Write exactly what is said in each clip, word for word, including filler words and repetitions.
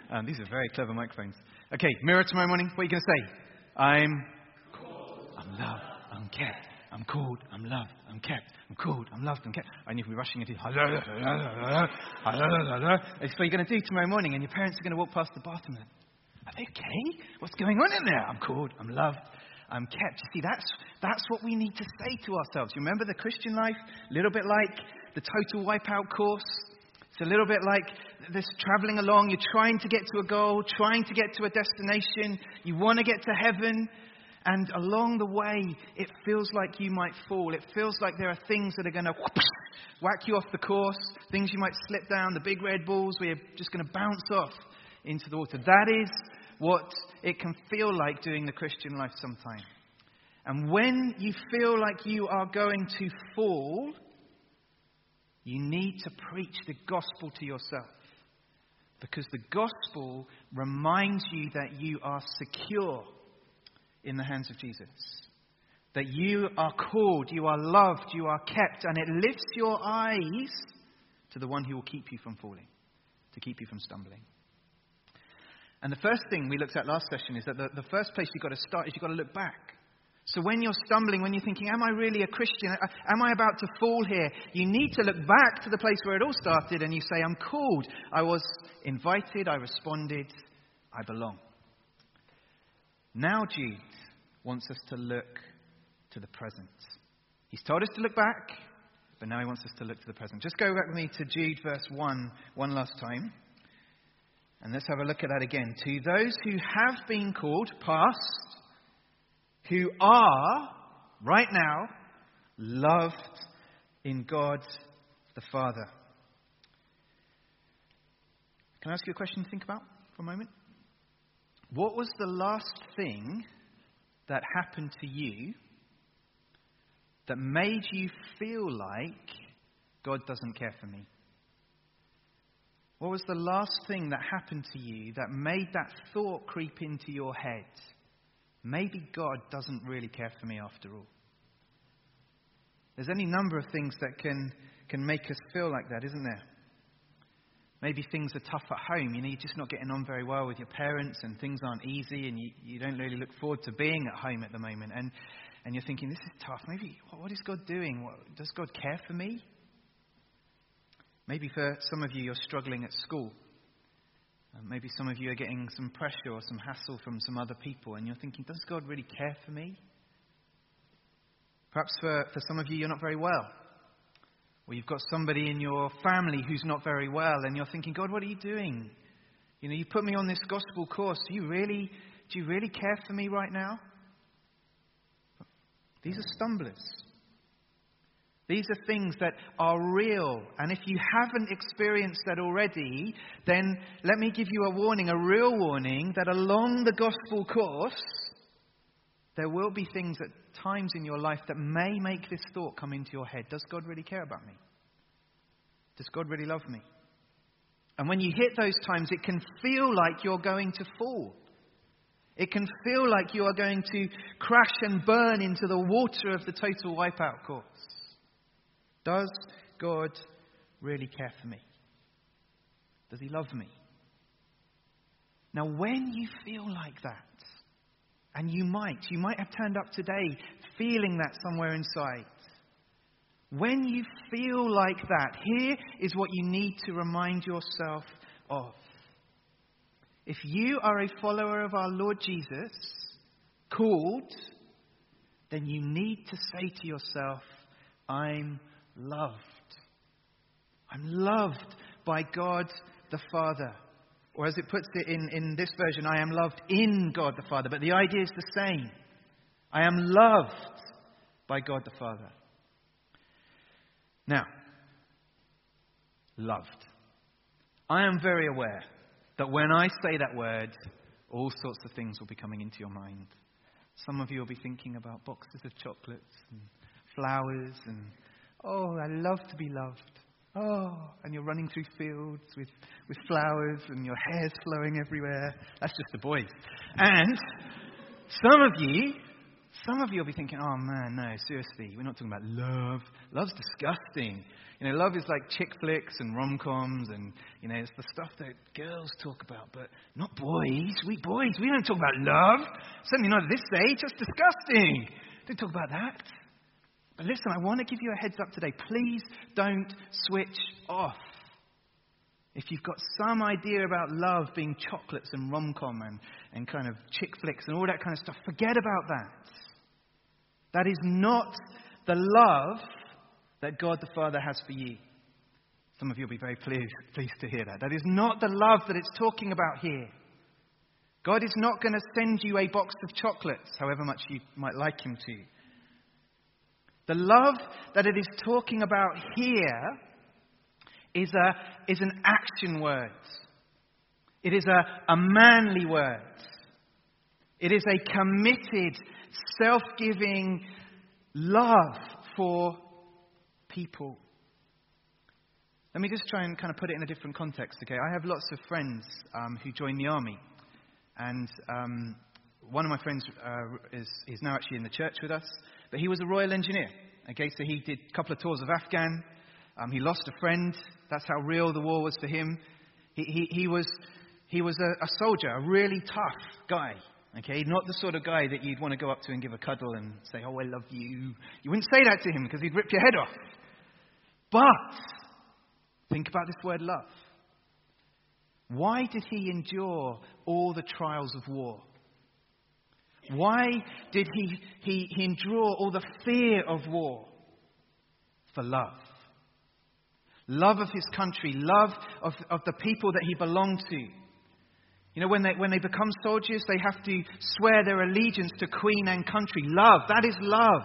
Um, these are very clever microphones. Okay, mirror tomorrow morning. What are you going to say? I'm Called. I'm loved. I'm kept. I'm called. I'm loved. I'm kept. I'm called. I'm loved. I'm kept. And you'll be rushing into that's what you're going to do tomorrow morning. And your parents are going to walk past the bathroom. And, are they okay? What's going on in there? I'm called. I'm loved. I'm kept. You see, that's that's what we need to say to ourselves. You remember the Christian life? A little bit like the Total Wipeout course. It's a little bit like this traveling along. You're trying to get to a goal, trying to get to a destination. You want to get to heaven. And along the way, it feels like you might fall. It feels like there are things that are going to whack you off the course. Things you might slip down. The big red balls where you're just going to bounce off into the water. That is what it can feel like doing the Christian life sometimes. And when you feel like you are going to fall, you need to preach the gospel to yourself. Because the gospel reminds you that you are secure in the hands of Jesus. That you are called, you are loved, you are kept. And it lifts your eyes to the one who will keep you from falling. To keep you from stumbling. And the first thing we looked at last session is that the, the first place you've got to start is you've got to look back. So when you're stumbling, when you're thinking, am I really a Christian? Am I about to fall here? You need to look back to the place where it all started and you say, I'm called. I was invited. I responded. I belong. Now Jude wants us to look to the present. He's told us to look back, but now he wants us to look to the present. Just go back with me to Jude verse one, one last time. And let's have a look at that again. To those who have been called, past, who are, right now, loved in God the Father. Can I ask you a question to think about for a moment? What was the last thing that happened to you that made you feel like God doesn't care for me? What was the last thing that happened to you that made that thought creep into your head? Maybe God doesn't really care for me after all. There's any number of things that can, can make us feel like that, isn't there? Maybe things are tough at home. You know, you're just not getting on very well with your parents and things aren't easy and you, you don't really look forward to being at home at the moment. And, and you're thinking, this is tough. Maybe, what, what is God doing? What, does God care for me? Maybe for some of you, you're struggling at school. Uh, maybe some of you are getting some pressure or some hassle from some other people. And you're thinking, does God really care for me? Perhaps for, for some of you, you're not very well. Or you've got somebody in your family who's not very well. And you're thinking, God, what are you doing? You know, you put me on this gospel course. Do you really, do you really care for me right now? These are stumblers. These are things that are real. And if you haven't experienced that already, then let me give you a warning, a real warning, that along the gospel course, there will be things at times in your life that may make this thought come into your head. Does God really care about me? Does God really love me? And when you hit those times, it can feel like you're going to fall. It can feel like you are going to crash and burn into the water of the Total Wipeout course. Does God really care for me? Does he love me? Now, when you feel like that, and you might, you might have turned up today feeling that somewhere inside. When you feel like that, here is what you need to remind yourself of. If you are a follower of our Lord Jesus, called, then you need to say to yourself, I'm loved. I'm loved by God the Father. Or as it puts it in, in this version, I am loved in God the Father. But the idea is the same. I am loved by God the Father. Now, loved. I am very aware that when I say that word, all sorts of things will be coming into your mind. Some of you will be thinking about boxes of chocolates and flowers and, oh, I love to be loved. Oh, and you're running through fields with, with flowers and your hair's flowing everywhere. That's just the boys. And some of you, some of you will be thinking, oh man, no, seriously, we're not talking about love. Love's disgusting. You know, love is like chick flicks and rom-coms and, you know, it's the stuff that girls talk about, but not boys. We boys, we don't talk about love. Certainly not at this age. That's disgusting. Don't talk about that. But listen, I want to give you a heads up today. Please don't switch off. If you've got some idea about love being chocolates and rom-com and, and kind of chick flicks and all that kind of stuff, forget about that. That is not the love that God the Father has for you. Some of you will be very pleased, pleased to hear that. That is not the love that it's talking about here. God is not going to send you a box of chocolates, however much you might like him to. The love that it is talking about here is a is an action word. It is a, a manly word. It is a committed, self-giving love for people. Let me just try and kind of put it in a different context, okay? I have lots of friends um, who joined the army. And um, one of my friends uh, is, is now actually in the church with us. But he was a Royal Engineer. Okay, so he did a couple of tours of Afghan. Um, he lost a friend. That's how real the war was for him. He, he, he was, he was a, a soldier, a really tough guy. Okay, not the sort of guy that you'd want to go up to and give a cuddle and say, oh, I love you. You wouldn't say that to him because he'd rip your head off. But think about this word love. Why did he endure all the trials of war? Why did he, he, he endure all the fear of war? For love. Love of his country, love of, of the people that he belonged to. You know, when they, when they become soldiers, they have to swear their allegiance to queen and country. Love, that is love.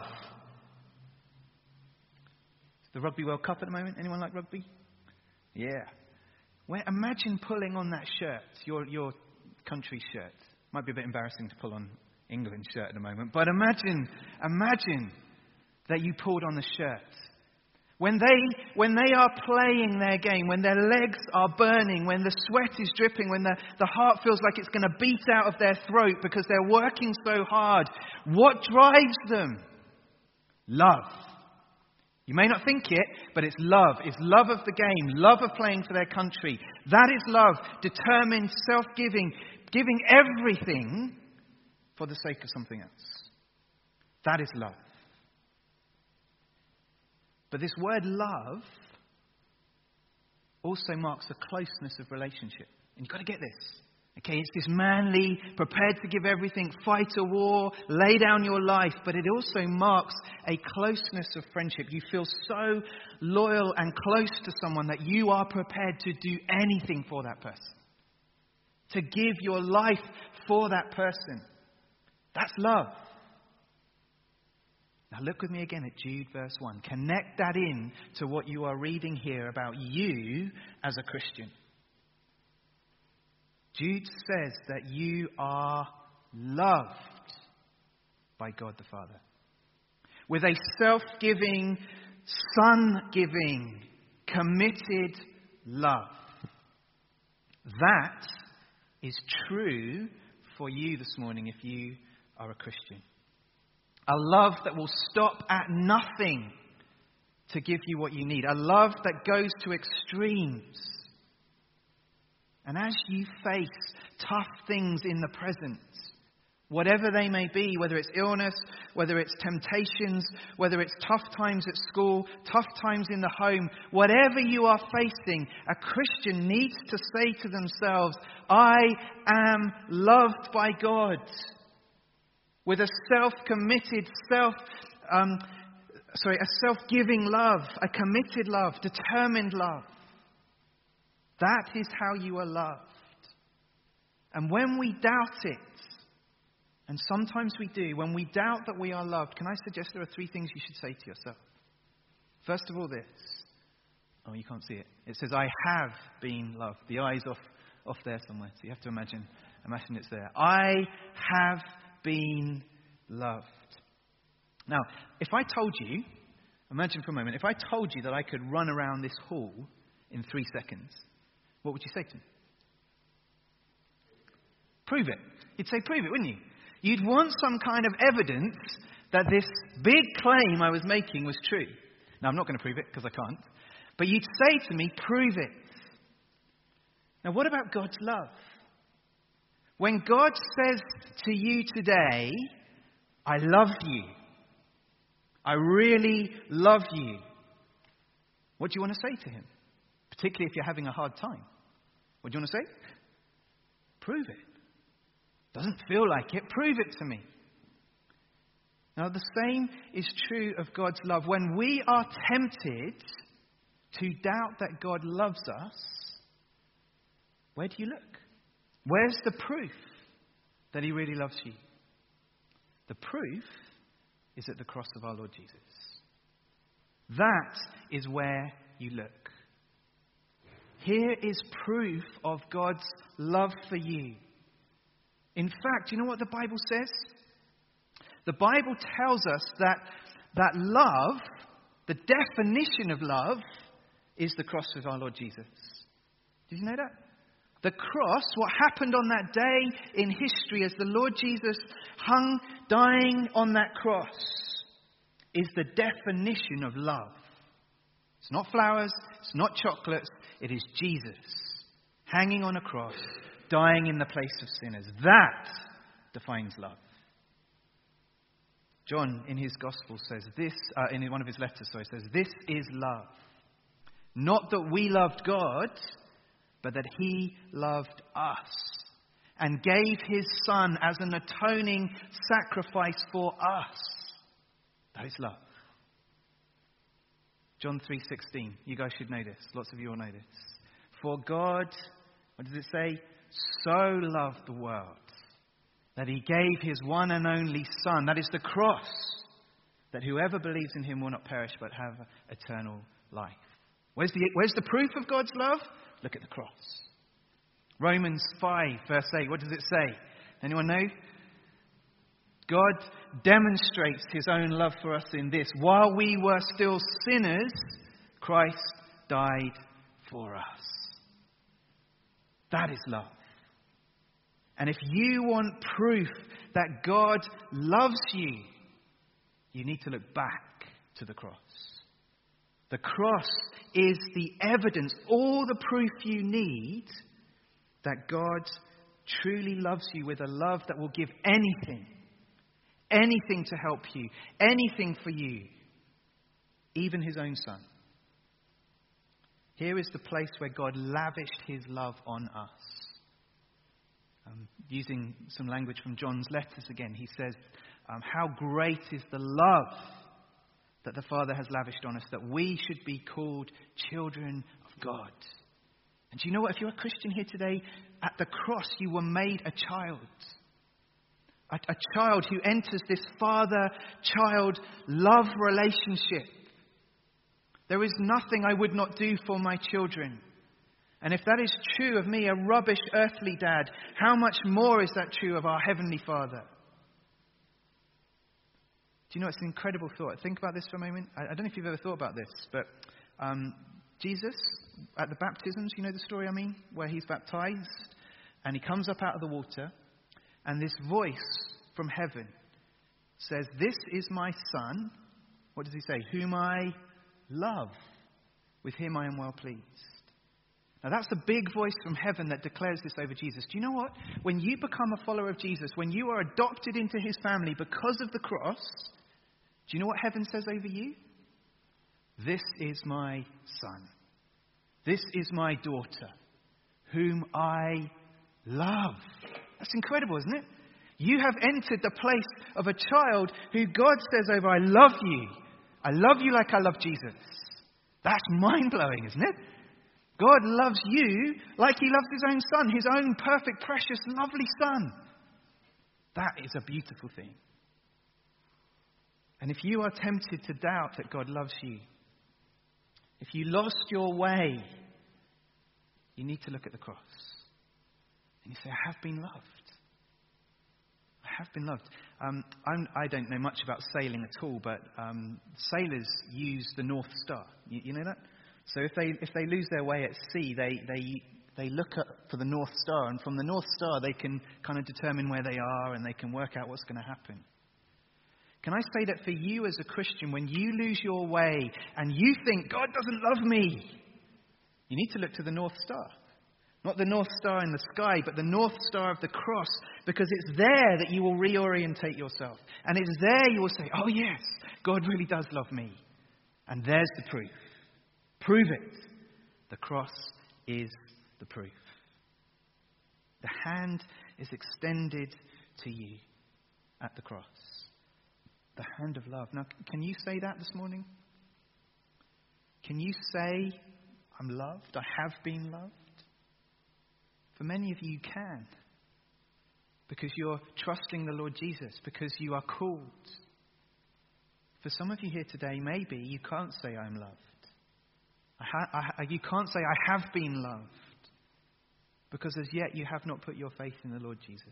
The Rugby World Cup at the moment. Anyone like rugby? Yeah. Well, imagine pulling on that shirt, your your country shirt. Might be a bit embarrassing to pull on England's shirt at the moment, but imagine, imagine that you pulled on the shirt. When they when they are playing their game, when their legs are burning, when the sweat is dripping, when the, the heart feels like it's going to beat out of their throat because they're working so hard, what drives them? Love. You may not think it, but it's love. It's love of the game, love of playing for their country. That is love, determined, self-giving, giving everything for the sake of something else. That is love. But this word love also marks a closeness of relationship. And you've got to get this. Okay, it's this manly, prepared to give everything, fight a war, lay down your life. But it also marks a closeness of friendship. You feel so loyal and close to someone that you are prepared to do anything for that person. To give your life for that person. That's love. Now look with me again at Jude verse one. Connect that in to what you are reading here about you as a Christian. Jude says that you are loved by God the Father. With a self-giving, son-giving, committed love. That is true for you this morning if you are a Christian. A love that will stop at nothing to give you what you need. A love that goes to extremes. And as you face tough things in the present, whatever they may be, whether it's illness, whether it's temptations, whether it's tough times at school, tough times in the home, whatever you are facing, a Christian needs to say to themselves, I am loved by God. With a self-committed, self, um, sorry, a self-giving love, a committed love, determined love. That is how you are loved. And when we doubt it, and sometimes we do, when we doubt that we are loved, can I suggest there are three things you should say to yourself? First of all, this. Oh, you can't see it. It says, I have been loved. The eye's off, off there somewhere, so you have to imagine, imagine it's there. I have been loved. Now, if I told you, imagine for a moment, if I told you that I could run around this hall in three seconds, what would you say to me? Prove it. You'd say, prove it, wouldn't you? You'd want some kind of evidence that this big claim I was making was true. Now, I'm not going to prove it because I can't. But you'd say to me, prove it. Now, what about God's love? When God says to you today, I love you, I really love you, what do you want to say to him? Particularly if you're having a hard time. What do you want to say? Prove it. Doesn't feel like it. Prove it to me. Now, the same is true of God's love. When we are tempted to doubt that God loves us, where do you look? Where's the proof that he really loves you? The proof is at the cross of our Lord Jesus. That is where you look. Here is proof of God's love for you. In fact, you know what the Bible says? The Bible tells us that that love, the definition of love, is the cross of our Lord Jesus. Did you know that? The cross, what happened on that day in history as the Lord Jesus hung, dying on that cross, is the definition of love. It's not flowers, it's not chocolates, it is Jesus hanging on a cross, dying in the place of sinners. That defines love. John, in his gospel, says this, uh, in one of his letters, so he says, this is love. Not that we loved God, but that he loved us and gave his Son as an atoning sacrifice for us. That is love. John three sixteen. You guys should know this. Lots of you will know this. For God, what does it say? So loved the world that he gave his one and only Son. That is the cross. That whoever believes in him will not perish but have eternal life. Where's the, where's the proof of God's love? Look at the cross. Romans five, verse eight. What does it say? Anyone know? God demonstrates his own love for us in this. While we were still sinners, Christ died for us. That is love. And if you want proof that God loves you, you need to look back to the cross. The cross is the evidence, all the proof you need that God truly loves you with a love that will give anything, anything to help you, anything for you, even his own Son. Here is the place where God lavished his love on us. Um, using some language from John's letters again, he says, um, how great is the love that the Father has lavished on us, that we should be called children of God. And do you know what? If you're a Christian here today, at the cross you were made a child. A, a child who enters this father-child love relationship. There is nothing I would not do for my children. And if that is true of me, a rubbish earthly dad, how much more is that true of our Heavenly Father? Do you know, it's an incredible thought. Think about this for a moment. I, I don't know if you've ever thought about this, but um, Jesus, at the baptisms, you know the story I mean? Where he's baptized, and he comes up out of the water, and this voice from heaven says, this is my Son, what does he say? Whom I love. With him I am well pleased. Now that's a big voice from heaven that declares this over Jesus. Do you know what? When you become a follower of Jesus, when you are adopted into his family because of the cross, do you know what heaven says over you? This is my Son. This is my daughter, whom I love. That's incredible, isn't it? You have entered the place of a child who God says over, I love you. I love you like I love Jesus. That's mind-blowing, isn't it? God loves you like he loves his own Son, his own perfect, precious, lovely Son. That is a beautiful thing. And if you are tempted to doubt that God loves you, if you lost your way, you need to look at the cross. And you say, I have been loved. I have been loved. Um, I'm, I don't know much about sailing at all, but um, sailors use the North Star. You, you know that? So if they if they lose their way at sea, they, they, they look up for the North Star. And from the North Star, they can kind of determine where they are and they can work out what's going to happen. Can I say that for you as a Christian, when you lose your way and you think, God doesn't love me, you need to look to the North Star. Not the North Star in the sky, but the North Star of the cross, because it's there that you will reorientate yourself. And it's there you will say, oh yes, God really does love me. And there's the proof. Prove it. The cross is the proof. The hand is extended to you at the cross. The hand of love. Now, can you say that this morning? Can you say, I'm loved, I have been loved? For many of you, you can. Because you're trusting the Lord Jesus, because you are called. For some of you here today, maybe you can't say, I'm loved. I ha- I, you can't say, I have been loved. Because as yet, you have not put your faith in the Lord Jesus.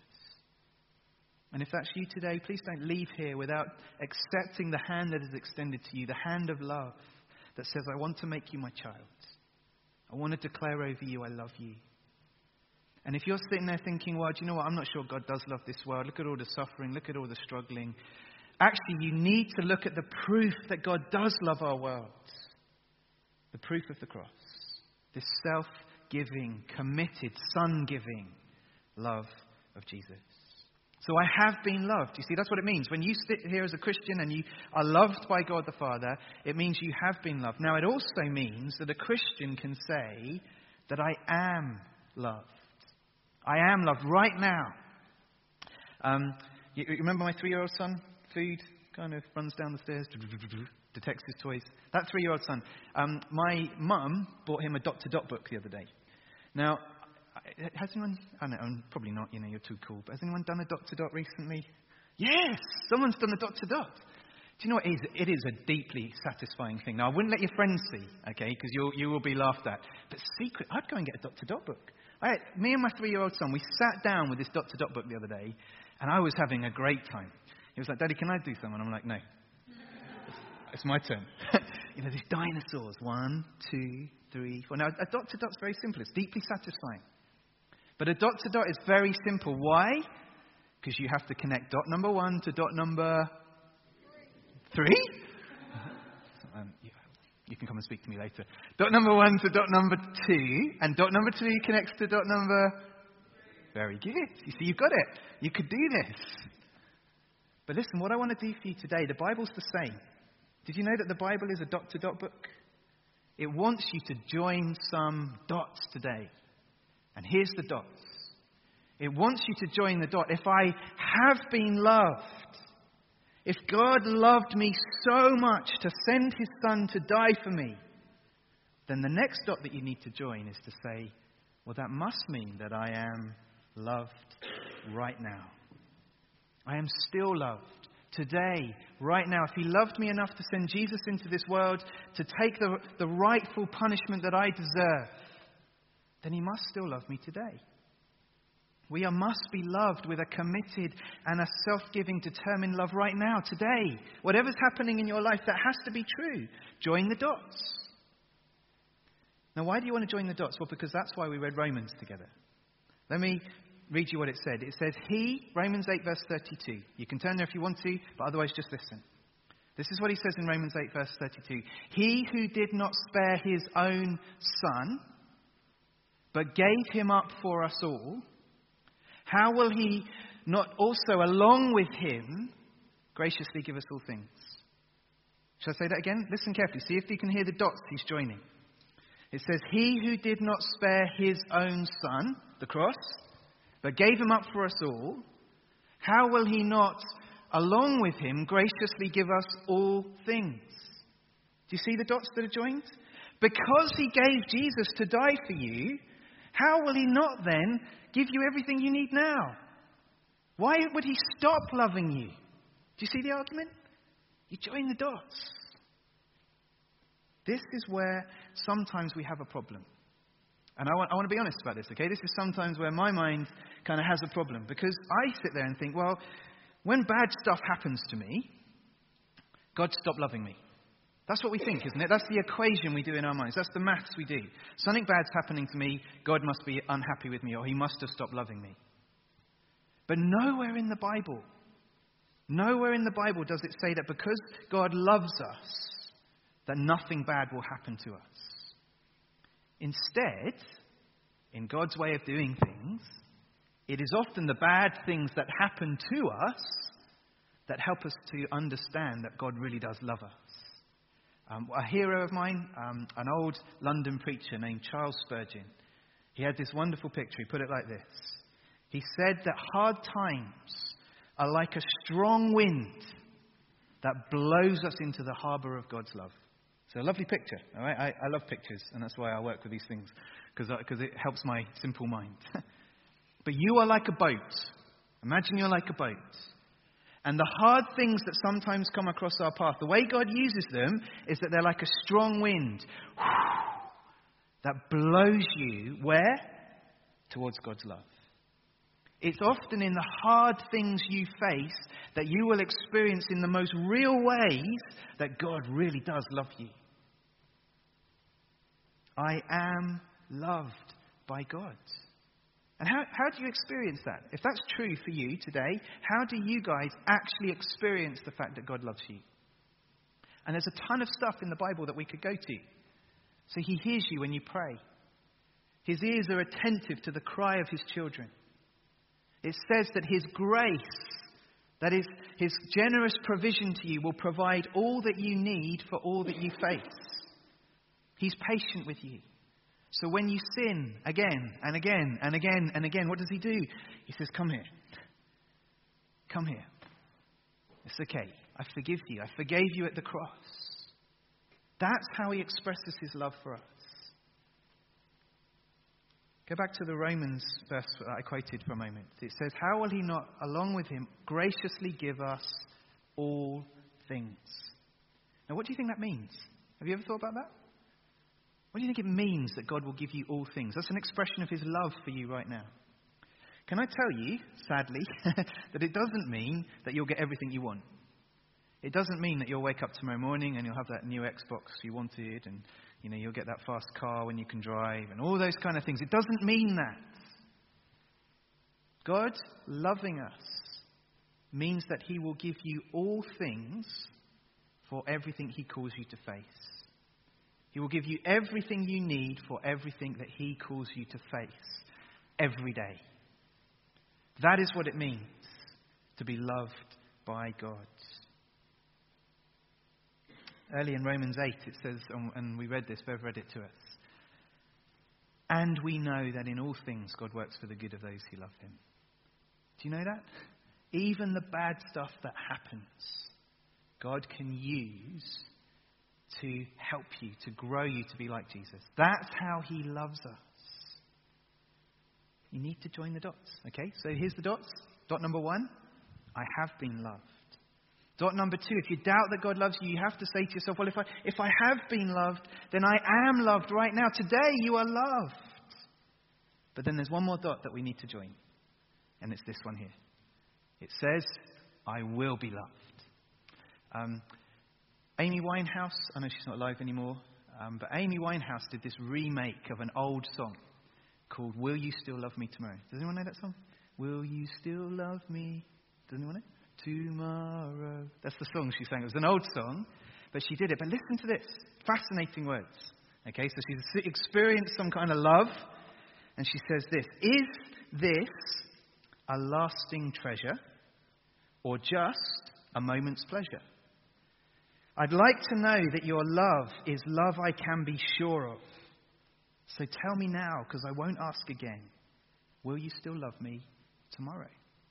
And if that's you today, please don't leave here without accepting the hand that is extended to you, the hand of love that says, I want to make you my child. I want to declare over you, I love you. And if you're sitting there thinking, well, do you know what? I'm not sure God does love this world. Look at all the suffering. Look at all the struggling. Actually, you need to look at the proof that God does love our world. The proof of the cross. This self-giving, committed, son-giving love of Jesus. So I have been loved. You see, that's what it means. When you sit here as a Christian and you are loved by God the Father, it means you have been loved. Now, it also means that a Christian can say that I am loved. I am loved right now. Um, you, you remember my three-year-old son? Food kind of runs down the stairs, detects his toys. That three-year-old son. Um, my mum bought him a dot-to-dot book the other day. Now, has anyone, I know, probably not, you know, you're too cool, but has anyone done a dot-to-dot recently? Yes, someone's done a dot-to-dot. Do you know what it is? It is a deeply satisfying thing. Now, I wouldn't let your friends see, okay, because you you will be laughed at. But secret, I'd go and get a dot-to-dot book. I, me and my three-year-old son, we sat down with this dot-to-dot book the other day, and I was having a great time. He was like, Daddy, can I do something? I'm like, no. It's my turn. You know, these dinosaurs. One, two, three, four. Now, a dot-to-dot's very simple. It's deeply satisfying. But a dot-to-dot is very simple. Why? Because you have to connect dot number one to dot number three. um, you, you can come and speak to me later. Dot number one to dot number two. And dot number two connects to dot number... Very good. You see, you've got it. You could do this. But listen, what I want to do for you today, the Bible's the same. Did you know that the Bible is a dot-to-dot book? It wants you to join some dots today. And here's the dots. It wants you to join the dot. If I have been loved, if God loved me so much to send his son to die for me, then the next dot that you need to join is to say, well, that must mean that I am loved right now. I am still loved today, right now. If he loved me enough to send Jesus into this world to take the, the rightful punishment that I deserve, then he must still love me today. We are, must be loved with a committed and a self-giving, determined love right now, today. Whatever's happening in your life, that has to be true. Join the dots. Now, why do you want to join the dots? Well, because that's why we read Romans together. Let me read you what it said. It says, he, Romans eight, verse thirty-two. You can turn there if you want to, but otherwise just listen. This is what he says in Romans eight, verse thirty-two. He who did not spare his own son, but gave him up for us all, how will he not also, along with him, graciously give us all things? Shall I say that again? Listen carefully. See if you can hear the dots he's joining. It says, he who did not spare his own son, the cross, but gave him up for us all, how will he not, along with him, graciously give us all things? Do you see the dots that are joined? Because he gave Jesus to die for you, how will he not then give you everything you need now? Why would he stop loving you? Do you see the argument? You join the dots. This is where sometimes we have a problem. And I want, I want to be honest about this, okay? This is sometimes where my mind kind of has a problem. Because I sit there and think, well, when bad stuff happens to me, God stopped loving me. That's what we think, isn't it? That's the equation we do in our minds. That's the maths we do. Something bad's happening to me, God must be unhappy with me, or he must have stopped loving me. But nowhere in the Bible Nowhere in the Bible does it say that because God loves us, that nothing bad will happen to us. Instead, in God's way of doing things, it is often the bad things that happen to us that help us to understand that God really does love us. Um, a hero of mine, um, an old London preacher named Charles Spurgeon, he had this wonderful picture. He put it like this. He said that hard times are like a strong wind that blows us into the harbour of God's love. It's a lovely picture. All right? I, I love pictures, and that's why I work with these things, because it helps my simple mind. But you are like a boat. Imagine you're like a boat. And the hard things that sometimes come across our path, the way God uses them is that they're like a strong wind that blows you where? Towards God's love. It's often in the hard things you face that you will experience in the most real ways that God really does love you. I am loved by God. And how, how do you experience that? If that's true for you today, how do you guys actually experience the fact that God loves you? And there's a ton of stuff in the Bible that we could go to. So he hears you when you pray. His ears are attentive to the cry of his children. It says that his grace, that is, his generous provision to you, will provide all that you need for all that you face. He's patient with you. So when you sin again and again and again and again, what does he do? He says, come here. Come here. It's okay. I forgive you. I forgave you at the cross. That's how he expresses his love for us. Go back to the Romans verse that I quoted for a moment. It says, how will he not, along with him, graciously give us all things? Now, what do you think that means? Have you ever thought about that? What do you think it means that God will give you all things? That's an expression of his love for you right now. Can I tell you, sadly, that it doesn't mean that you'll get everything you want. It doesn't mean that you'll wake up tomorrow morning and you'll have that new Xbox you wanted, and you know you'll get that fast car when you can drive, and all those kind of things. It doesn't mean that. God loving us means that he will give you all things for everything he calls you to face. He will give you everything you need for everything that he calls you to face every day. That is what it means to be loved by God. Early in Romans eight it says, and we read this, Bev read it to us, and we know that in all things God works for the good of those who love him. Do you know that? Even the bad stuff that happens, God can use to help you, to grow you to be like Jesus. That's how he loves us. You need to join the dots, okay? So here's the dots. Dot number one, I have been loved. Dot number two, if you doubt that God loves you, you have to say to yourself, well, if I, if I have been loved, then I am loved right now. Today you are loved. But then there's one more dot that we need to join. And it's this one here. It says, I will be loved. Um... Amy Winehouse, I know she's not alive anymore, um, but Amy Winehouse did this remake of an old song called Will You Still Love Me Tomorrow? Does anyone know that song? Will you still love me? Does anyone know? Tomorrow. That's the song she sang. It was an old song, but she did it. But listen to this. Fascinating words. Okay, so she's experienced some kind of love, and she says this. Is this a lasting treasure or just a moment's pleasure? I'd like to know that your love is love I can be sure of. So tell me now, because I won't ask again. Will you still love me tomorrow?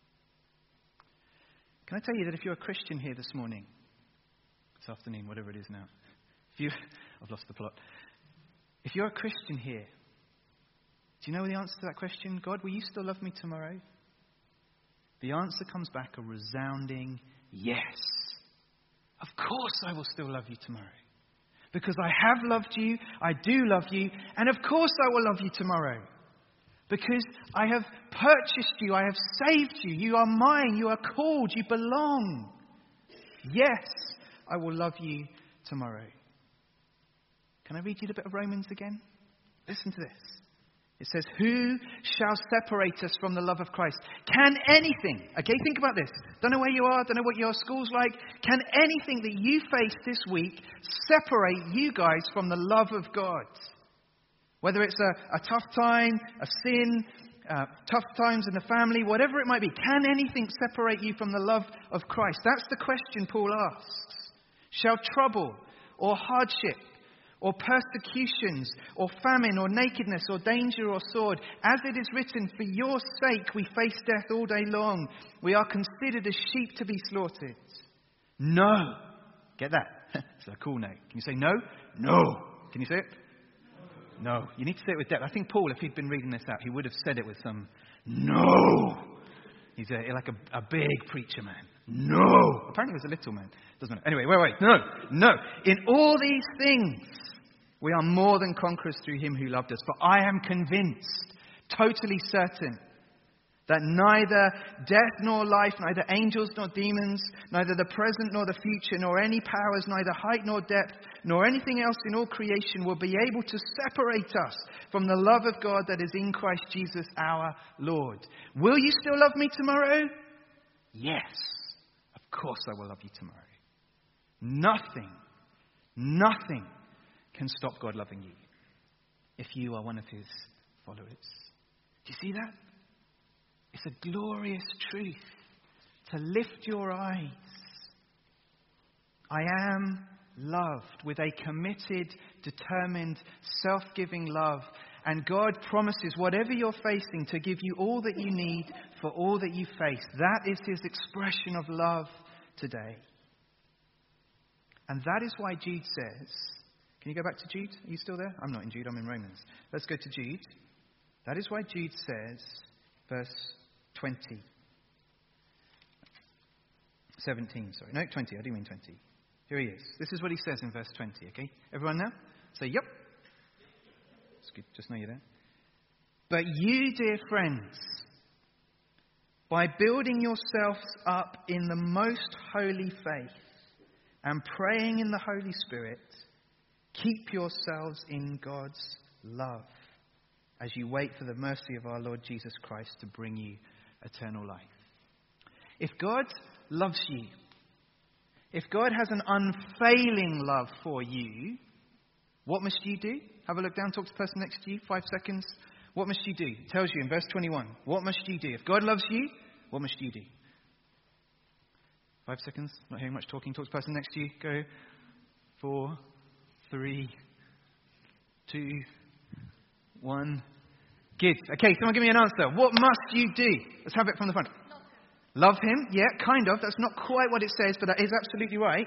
Can I tell you that if you're a Christian here this morning, this afternoon, whatever it is now, if you, I've lost the plot. If you're a Christian here, do you know the answer to that question? God, will you still love me tomorrow? The answer comes back a resounding yes. Of course I will still love you tomorrow. Because I have loved you, I do love you, and of course I will love you tomorrow. Because I have purchased you, I have saved you, you are mine, you are called, you belong. Yes, I will love you tomorrow. Can I read you a bit of Romans again? Listen to this. It says, who shall separate us from the love of Christ? Can anything, okay, think about this. Don't know where you are, don't know what your school's like. Can anything that you face this week separate you guys from the love of God? Whether it's a, a tough time, a sin, uh, tough times in the family, whatever it might be. Can anything separate you from the love of Christ? That's the question Paul asks. Shall trouble or hardship or persecutions, or famine, or nakedness, or danger, or sword. As it is written, for your sake we face death all day long. We are considered as sheep to be slaughtered. No. Get that? It's a cool note. Can you say no? No. Can you say it? No. You need to say it with depth. I think Paul, if he'd been reading this out, he would have said it with some no. He's a, like a, a big preacher man. No. Apparently he was a little man. Doesn't matter. Anyway, wait, wait. No. No. In all these things, we are more than conquerors through him who loved us. For I am convinced, totally certain, that neither death nor life, neither angels nor demons, neither the present nor the future, nor any powers, neither height nor depth, nor anything else in all creation will be able to separate us from the love of God that is in Christ Jesus our Lord. Will you still love me tomorrow? Yes. Of course I will love you tomorrow. Nothing, nothing can stop God loving you if you are one of his followers. Do you see that? It's a glorious truth to lift your eyes. I am loved with a committed, determined, self-giving love. And God promises, whatever you're facing, to give you all that you need for all that you face. That is his expression of love today. And that is why Jude says, can you go back to Jude? Are you still there? I'm not in Jude, I'm in Romans. Let's go to Jude. That is why Jude says, verse twenty. seventeen, sorry. No, twenty, I do mean twenty. Here he is. This is what he says in verse twenty, okay? Everyone now? Say, yep. It's good, just know you're there. But you, dear friends, by building yourselves up in the most holy faith and praying in the Holy Spirit, keep yourselves in God's love as you wait for the mercy of our Lord Jesus Christ to bring you eternal life. If God loves you, if God has an unfailing love for you, what must you do? Have a look down, talk to the person next to you, five seconds. What must you do? It tells you in verse twenty-one. What must you do? If God loves you, what must you do? Five seconds. Not hearing much talking. Talk to the person next to you. Go. Four, three, two, one. Good. Okay, someone give me an answer. What must you do? Let's have it from the front. Love him. Yeah, kind of. That's not quite what it says, but that is absolutely right.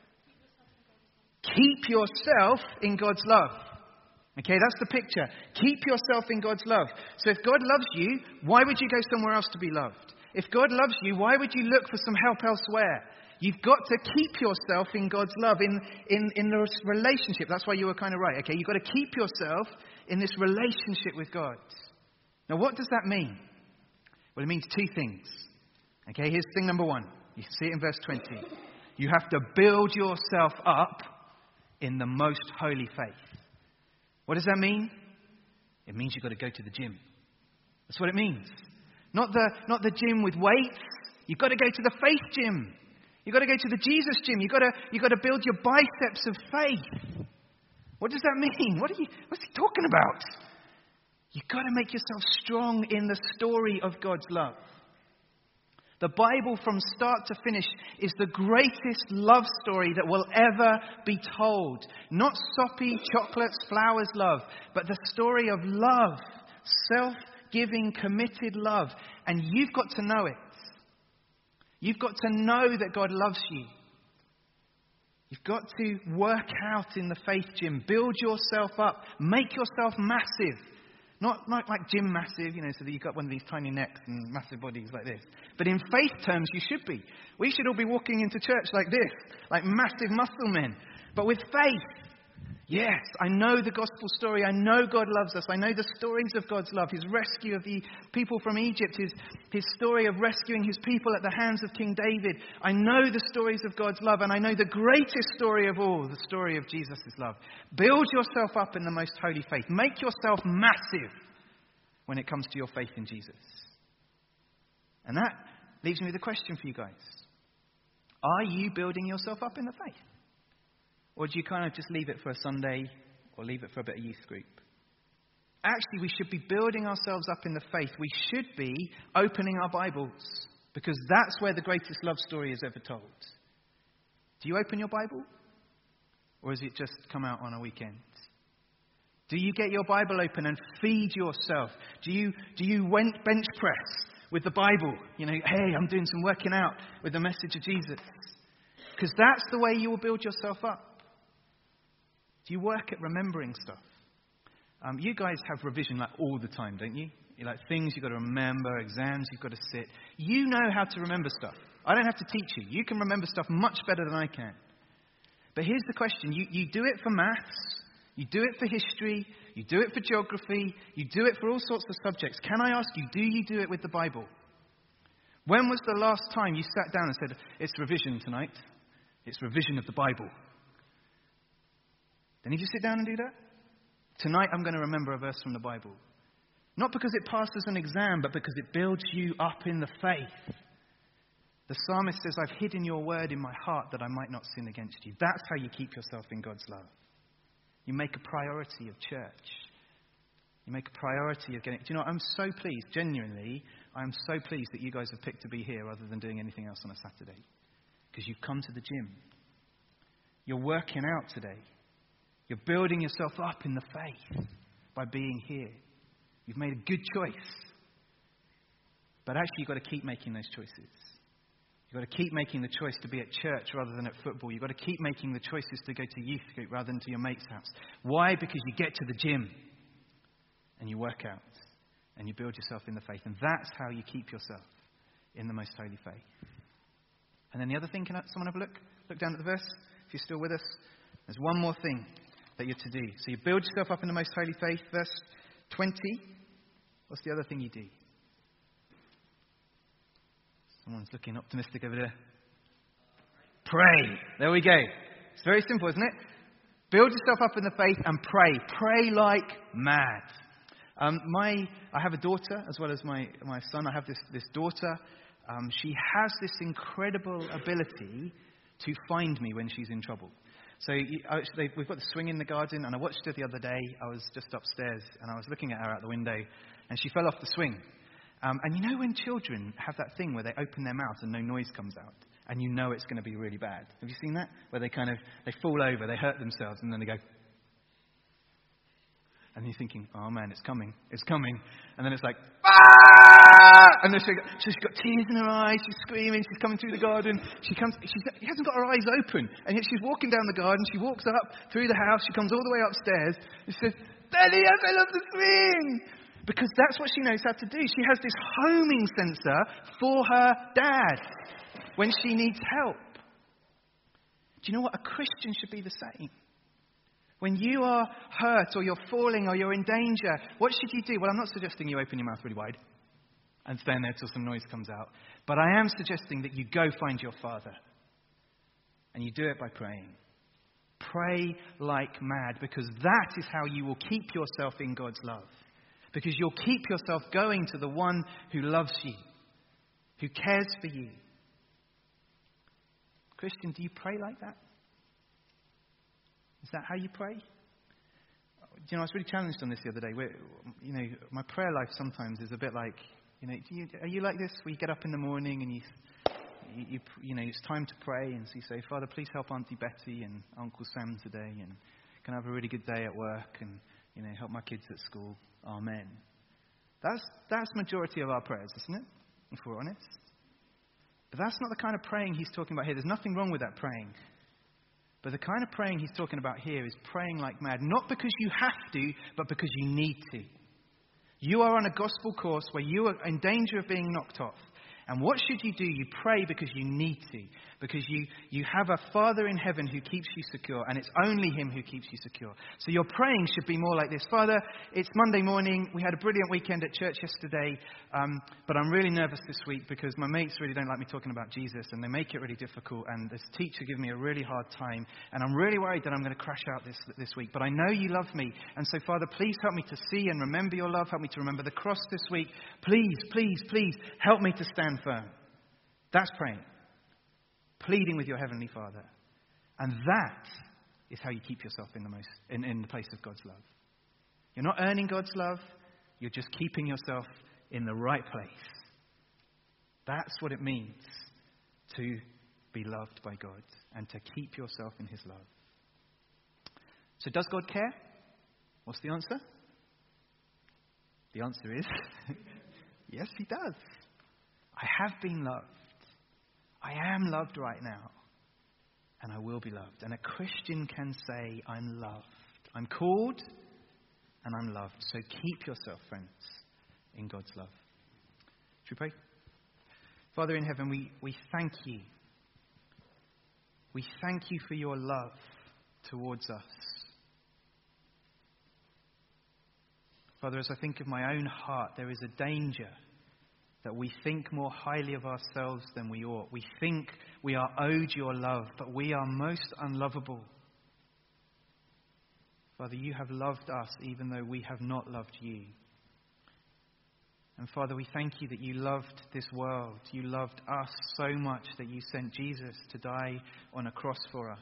Keep yourself in God's love. Okay, that's the picture. Keep yourself in God's love. So if God loves you, why would you go somewhere else to be loved? If God loves you, why would you look for some help elsewhere? You've got to keep yourself in God's love, in, in, in this relationship. That's why you were kind of right, okay? You've got to keep yourself in this relationship with God. Now, what does that mean? Well, it means two things. Okay, here's thing number one. You see it in verse twenty. You have to build yourself up in the most holy faith. What does that mean? It means you've got to go to the gym. That's what it means. Not the, not the gym with weights. You've got to go to the faith gym. You've got to go to the Jesus gym. You've got to, you've got to build your biceps of faith. What does that mean? What are you, what's he talking about? You've got to make yourself strong in the story of God's love. The Bible from start to finish is the greatest love story that will ever be told. Not soppy chocolates, flowers love, but the story of love. Self-giving, committed love. And you've got to know it. You've got to know that God loves you. You've got to work out in the faith gym. Build yourself up. Make yourself massive. Not, not like gym massive, you know, so that you've got one of these tiny necks and massive bodies like this. But in faith terms, you should be. We should all be walking into church like this, like massive muscle men. But with faith. Yes, I know the gospel story. I know God loves us. I know the stories of God's love. His rescue of the people from Egypt. His, his story of rescuing his people at the hands of King David. I know the stories of God's love. And I know the greatest story of all, the story of Jesus' love. Build yourself up in the most holy faith. Make yourself massive. when it comes to your faith in Jesus? And that leaves me with a question for you guys. Are you building yourself up in the faith? Or do you kind of just leave it for a Sunday or leave it for a bit of youth group? Actually, we should be building ourselves up in the faith. We should be opening our Bibles, because that's where the greatest love story is ever told. Do you open your Bible? Or does it just come out on a weekend? Do you get your Bible open and feed yourself? Do you do you bench press with the Bible? You know, hey, I'm doing some working out with the message of Jesus. Because that's the way you will build yourself up. Do you work at remembering stuff? Um, you guys have revision like all the time, don't you? You're like things you've got to remember, exams you've got to sit. You know how to remember stuff. I don't have to teach you. You can remember stuff much better than I can. But here's the question. You, you do it for maths. You do it for history. You do it for geography. You do it for all sorts of subjects. Can I ask you, do you do it with the Bible? When was the last time you sat down and said, it's revision tonight? It's revision of the Bible. Then you just sit down and do that? Tonight I'm going to remember a verse from the Bible. Not because it passes an exam, but because it builds you up in the faith. The psalmist says, I've hidden your word in my heart that I might not sin against you. That's how you keep yourself in God's love. You make a priority of church. You make a priority of getting... Do you know what? I'm so pleased, genuinely, I'm so pleased that you guys have picked to be here rather than doing anything else on a Saturday. Because you've come to the gym. You're working out today. You're building yourself up in the faith by being here. You've made a good choice. But actually, you've got to keep making those choices. You've got to keep making the choice to be at church rather than at football. You've got to keep making the choices to go to youth group rather than to your mate's house. Why? Because you get to the gym and you work out and you build yourself in the faith. And that's how you keep yourself in the most holy faith. And then the other thing, can someone have a look? Look down at the verse, if you're still with us. There's one more thing that you're to do. So you build yourself up in the most holy faith. Verse twenty. What's the other thing you do? Someone's looking optimistic over there. Pray. There we go. It's very simple, isn't it? Build yourself up in the faith and pray. Pray like mad. Um, my, I have a daughter as well as my, my son. I have this, this daughter. Um, she has this incredible ability to find me when she's in trouble. So you, I, they, we've got the swing in the garden, and I watched her the other day. I was just upstairs, and I was looking at her out the window, and she fell off the swing. Um, and you know when children have that thing where they open their mouth and no noise comes out, and you know it's going to be really bad? Have you seen that? Where they kind of, they fall over, they hurt themselves, and then they go... And you're thinking, oh man, it's coming, it's coming. And then it's like, ah! And then she, she's got tears in her eyes, she's screaming, she's coming through the garden. She comes, she's, she hasn't got her eyes open. And yet she's walking down the garden, she walks up through the house, she comes all the way upstairs. And she says, Daddy, I fell off the swing. Because that's what she knows how to do. She has this homing sensor for her dad when she needs help. Do you know what? A Christian should be the same. When you are hurt or you're falling or you're in danger, what should you do? Well, I'm not suggesting you open your mouth really wide and stand there till some noise comes out. But I am suggesting that you go find your Father. And you do it by praying. Pray like mad, because that is how you will keep yourself in God's love. Because you'll keep yourself going to the one who loves you, who cares for you. Christian, do you pray like that? Is that how you pray? You know, I was really challenged on this the other day. Where, you know, my prayer life sometimes is a bit like, you know, do you, are you like this? Where you get up in the morning and you, you, you, you know, it's time to pray, and so you say, Father, please help Auntie Betty and Uncle Sam today, and can I have a really good day at work, and you know, help my kids at school. Amen. That's that's majority of our prayers, isn't it? If we're honest. But that's not the kind of praying he's talking about here. There's nothing wrong with that praying. But the kind of praying he's talking about here is praying like mad. Not because you have to, but because you need to. You are on a gospel course where you are in danger of being knocked off. And what should you do? You pray because you need to. Because you, you have a Father in heaven who keeps you secure. And it's only him who keeps you secure. So your praying should be more like this. Father, it's Monday morning. We had a brilliant weekend at church yesterday. Um, but I'm really nervous this week because my mates really don't like me talking about Jesus. And they make it really difficult. And this teacher gives me a really hard time. And I'm really worried that I'm going to crash out this, this week. But I know you love me. And so, Father, please help me to see and remember your love. Help me to remember the cross this week. Please, please, please help me to stand firm. That's praying. Pleading with your Heavenly Father. And that is how you keep yourself in the most in, in the place of God's love. You're not earning God's love. You're just keeping yourself in the right place. That's what it means to be loved by God and to keep yourself in his love. So does God care? What's the answer? The answer is yes, he does. I have been loved. I am loved right now. And I will be loved. And a Christian can say, I'm loved. I'm called and I'm loved. So keep yourself, friends, in God's love. Should we pray? Father in heaven, we, we thank you. We thank you for your love towards us. Father, as I think of my own heart, there is a danger that we think more highly of ourselves than we ought. We think we are owed your love, but we are most unlovable. Father, you have loved us even though we have not loved you. And Father, we thank you that you loved this world. You loved us so much that you sent Jesus to die on a cross for us.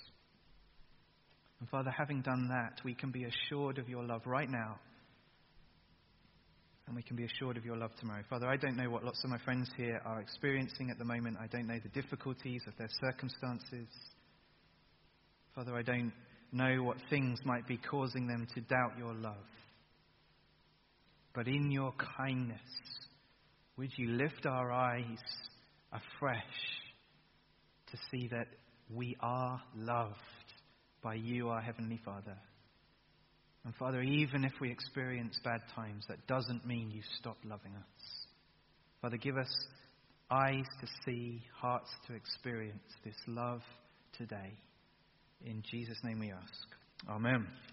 And Father, having done that, we can be assured of your love right now. And we can be assured of your love tomorrow. Father, I don't know what lots of my friends here are experiencing at the moment. I don't know the difficulties of their circumstances. Father, I don't know what things might be causing them to doubt your love. But in your kindness, would you lift our eyes afresh to see that we are loved by you, our Heavenly Father. And Father, even if we experience bad times, that doesn't mean you stop loving us. Father, give us eyes to see, hearts to experience this love today. In Jesus' name we ask. Amen.